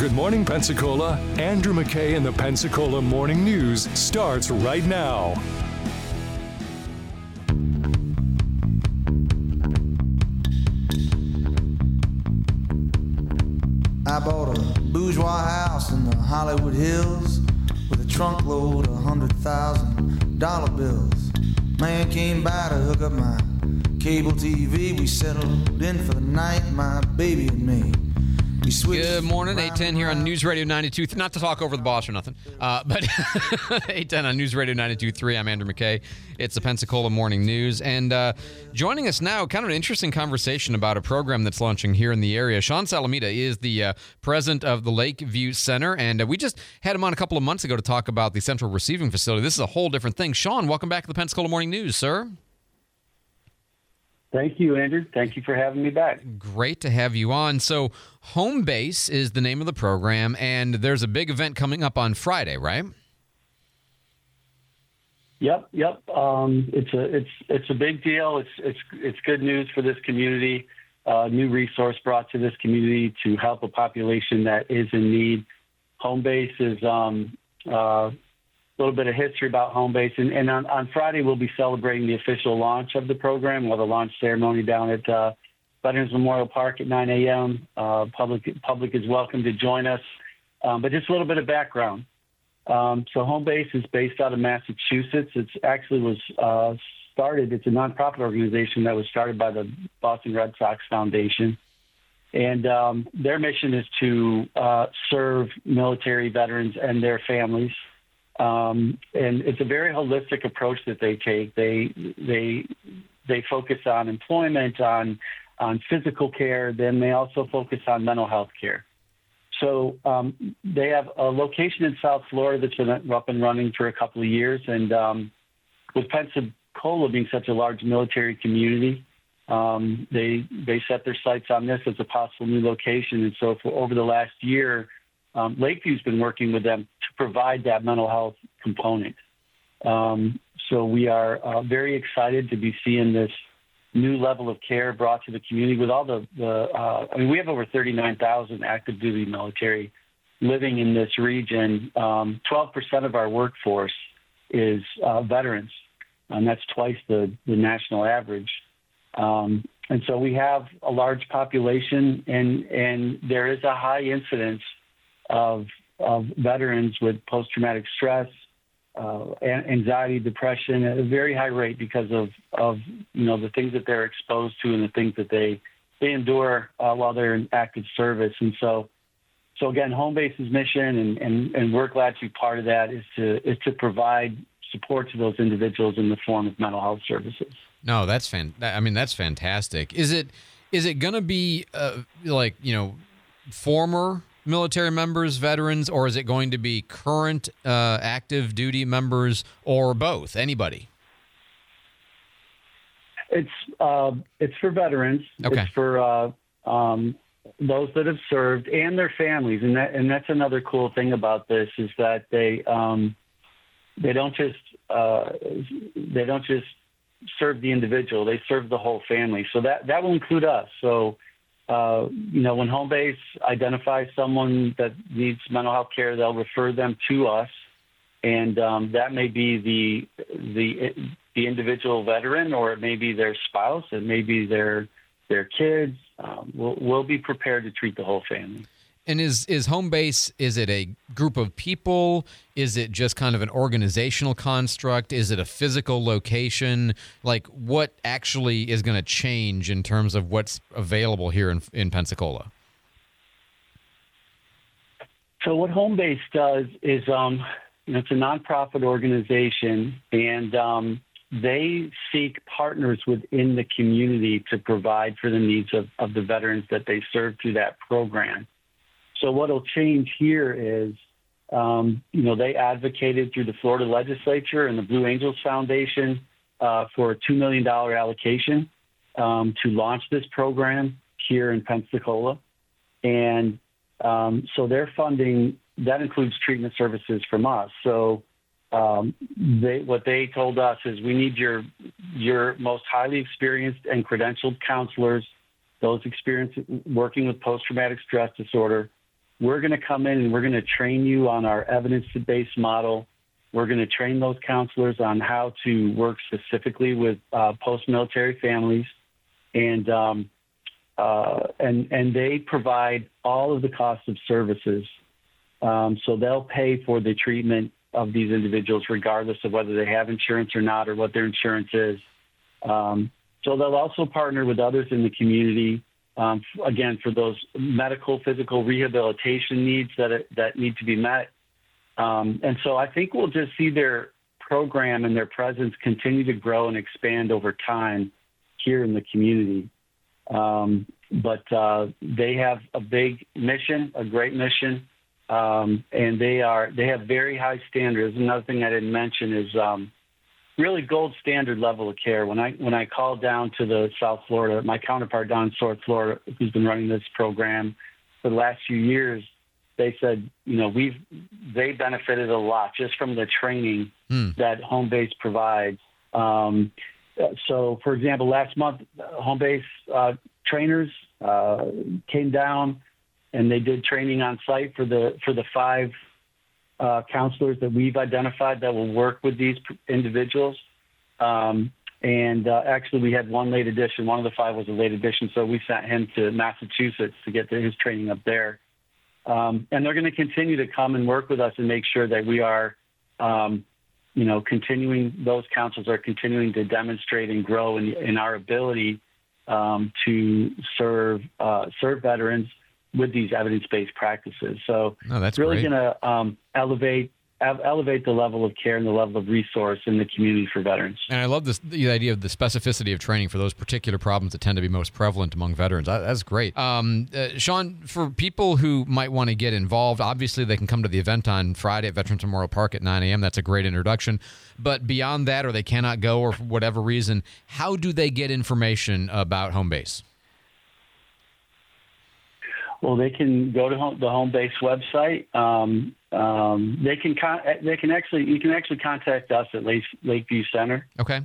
Good Morning Pensacola. Andrew McKay and the Pensacola Morning News starts right now. I bought a bourgeois house in the Hollywood Hills with a trunk load of $100,000 bills. Man came by to hook up my cable TV. We settled in for the night, my baby and me. Good morning, 810 here on News Radio 92. Not to talk over the boss or nothing, but 810 on News Radio 92.3. I'm Andrew McKay. It's the Pensacola Morning News. And joining us now, kind of an interesting conversation about a program that's launching here in the area. Sean Salamita is the president of the Lakeview Center, and we just had him on a couple of months ago to talk about the Central Receiving Facility. This is a whole different thing. Sean, welcome back to the Pensacola Morning News, sir. Thank you, Andrew. Thank you for having me back. Great to have you on. So, Home Base is the name of the program, and there's a big event coming up on Friday, right? Yep. It's a big deal. It's good news for this community. New resource brought to this community to help a population that is in need. Home Base is a little bit of history about Home Base. And on Friday, we'll be celebrating the official launch of the program. We'll have a launch ceremony down at Veterans Memorial Park at 9 a.m. Public is welcome to join us. But just a little bit of background. So Home Base is based out of Massachusetts. It actually was started, it's a nonprofit organization that was started by the Boston Red Sox Foundation. And their mission is to serve military veterans and their families. And it's a very holistic approach that they take. They focus on employment, on physical care. Then they also focus on mental health care. So they have a location in South Florida that's been up and running for a couple of years. And with Pensacola being such a large military community, they set their sights on this as a possible new location. And so for over the last year, Lakeview's been working with them to provide that mental health component. So we are very excited to be seeing this new level of care brought to the community with all we have over 39,000 active duty military living in this region. 12% of our workforce is veterans, and that's twice the national average. And so we have a large population, and there is a high incidence of veterans with post-traumatic stress, anxiety, depression at a very high rate because of the things that they're exposed to and the things that they endure while they're in active service. And so again, Home Base's mission, and we're glad to be part of that, is to provide support to those individuals in the form of mental health services. No, that's that's fantastic. Is it going to be former military members, veterans, or is it going to be current active duty members, or both? Anybody? It's for veterans. Okay. It's for those that have served and their families, and that's another cool thing about this is that they don't just serve the individual; they serve the whole family. So that will include us. So. When Home Base identifies someone that needs mental health care, they'll refer them to us, and that may be the individual veteran, or it may be their spouse, it may be their kids. We'll be prepared to treat the whole family. And is Home Base, is it a group of people? Is it just kind of an organizational construct? Is it a physical location? Like, what actually is going to change in terms of what's available here in Pensacola? So what Home Base does is, it's a nonprofit organization, and they seek partners within the community to provide for the needs of the veterans that they serve through that program. So what will change here is, they advocated through the Florida legislature and the Blue Angels Foundation for a $2 million allocation to launch this program here in Pensacola. And so their funding, that includes treatment services from us. So what they told us is we need your most highly experienced and credentialed counselors, those experienced working with post-traumatic stress disorder, we're going to come in and we're going to train you on our evidence-based model. We're going to train those counselors on how to work specifically with post-military families, and they provide all of the cost of services. So they'll pay for the treatment of these individuals regardless of whether they have insurance or not, or what their insurance is. So they'll also partner with others in the community, again, for those medical, physical rehabilitation needs that need to be met. And so I think we'll just see their program and their presence continue to grow and expand over time here in the community. But they have a big mission, a great mission, and they have very high standards. Another thing I didn't mention is really gold standard level of care. When I called down to the South Florida, my counterpart down in South Florida, who's been running this program for the last few years, they said, they benefited a lot just from the training that Home Base provides. So, for example, last month, Home Base trainers came down and they did training on site for the 5 counselors that we've identified that will work with these individuals. Actually, we had one late addition. One of the 5 was a late addition, so we sent him to Massachusetts to get his training up there. And they're going to continue to come and work with us and make sure that we are, continuing. Those counselors are continuing to demonstrate and grow in our ability to serve veterans with these evidence-based practices. So that's really great. going to elevate the level of care and the level of resource in the community for veterans. And I love the idea of the specificity of training for those particular problems that tend to be most prevalent among veterans. That's great. Sean, for people who might want to get involved, obviously they can come to the event on Friday at Veterans Memorial Park at 9 a.m. That's a great introduction. But beyond that, or they cannot go, or for whatever reason, how do they get information about Home Base? Well, they can go to the Home Base website. You can actually contact us at Lakeview Center. Okay.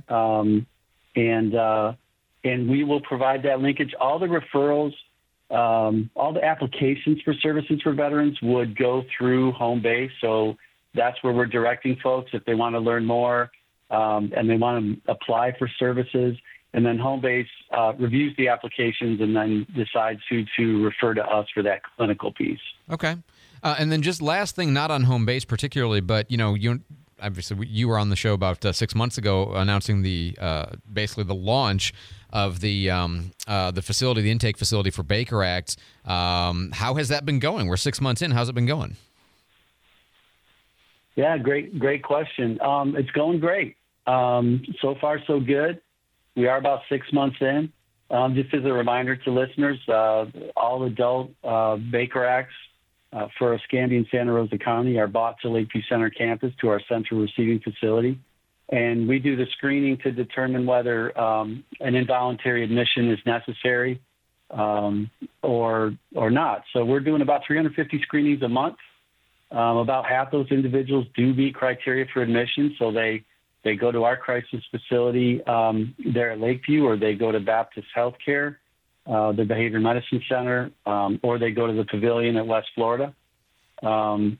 And we will provide that linkage. All the referrals, all the applications for services for veterans would go through Home Base. So that's where we're directing folks if they want to learn more and they want to apply for services. And then Home Base reviews the applications and then decides who to refer to us for that clinical piece. Okay. And then just last thing, not on Home Base particularly, but you obviously you were on the show about 6 months ago announcing the basically the launch of the facility, the intake facility for Baker Act. How has that been going? We're 6 months in. How's it been going? Yeah, great question. It's going great. So far, so good. We are about 6 months in. Just as a reminder to listeners, all adult Baker Acts for Escambia and Santa Rosa County are bought to Lakeview Center campus to our central receiving facility. And we do the screening to determine whether an involuntary admission is necessary or not. So we're doing about 350 screenings a month. About half those individuals do meet criteria for admission, so they go to our crisis facility there at Lakeview, or they go to Baptist Healthcare, the Behavior Medicine Center, or they go to the Pavilion at West Florida. And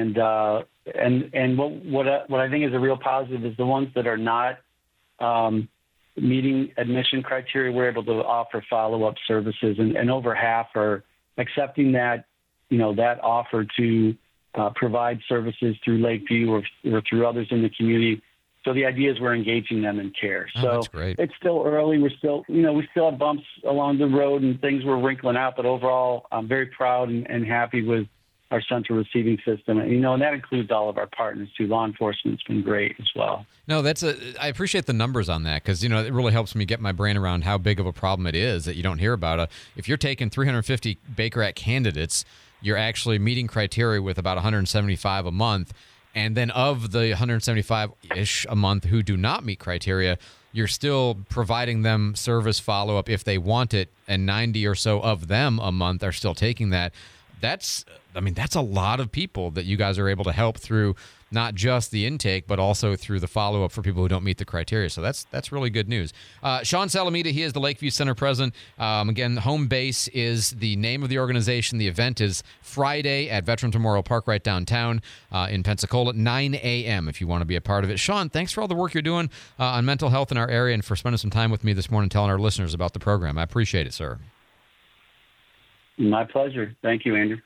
what I think is a real positive is the ones that are not meeting admission criteria, we're able to offer follow-up services, and over half are accepting that offer to provide services through Lakeview or through others in the community. So the idea is we're engaging them in care. So it's still early. We're still, we still have bumps along the road and things we're wrinkling out. But overall, I'm very proud and happy with our central receiving system. And that includes all of our partners too. Law enforcement's been great as well. No, I appreciate the numbers on that because, it really helps me get my brain around how big of a problem it is that you don't hear about. If you're taking 350 Baker Act candidates, you're actually meeting criteria with about 175 a month. And then of the 175-ish a month who do not meet criteria, you're still providing them service follow-up if they want it, and 90 or so of them a month are still taking that. That's a lot of people that you guys are able to help through not just the intake, but also through the follow-up for people who don't meet the criteria. So that's really good news. Sean Salamita, he is the Lakeview Center president. Again, Home Base is the name of the organization. The event is Friday at Veterans Memorial Park right downtown in Pensacola, 9 a.m. if you want to be a part of it. Sean, thanks for all the work you're doing on mental health in our area and for spending some time with me this morning telling our listeners about the program. I appreciate it, sir. My pleasure. Thank you, Andrew.